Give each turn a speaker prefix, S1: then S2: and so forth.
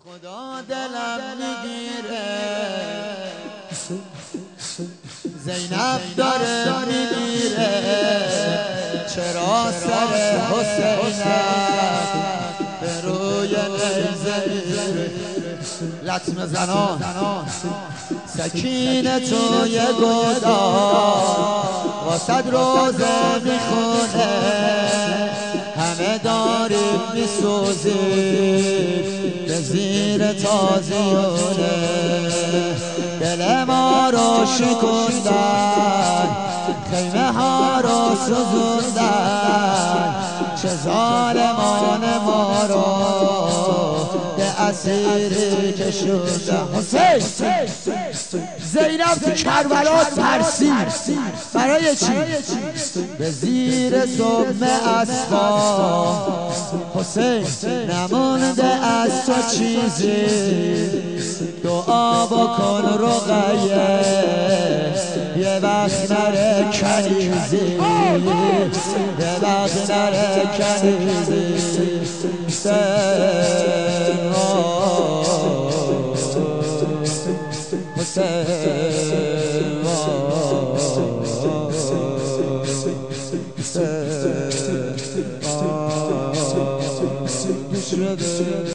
S1: خدا دلم میگیره زینب داره میمیره چرا سر حسینم به روی نیزه میره لطمه زنان سکینه توی گداز واسد روزه میخونه همه داریم میسوزیم به زیر تازیونه دل ما رو شکندن خیمه ها رو سوزوندن چه ظالمان ما رو به اسیری کشوندن حسین زینب تو کربلا ترسید برای چی؟ به زیر صبح اسبا حسین نمونده از تو چیزی دعا بکن رقیه یه وقت نره کنیزی یه وقت نره کنیزی حسین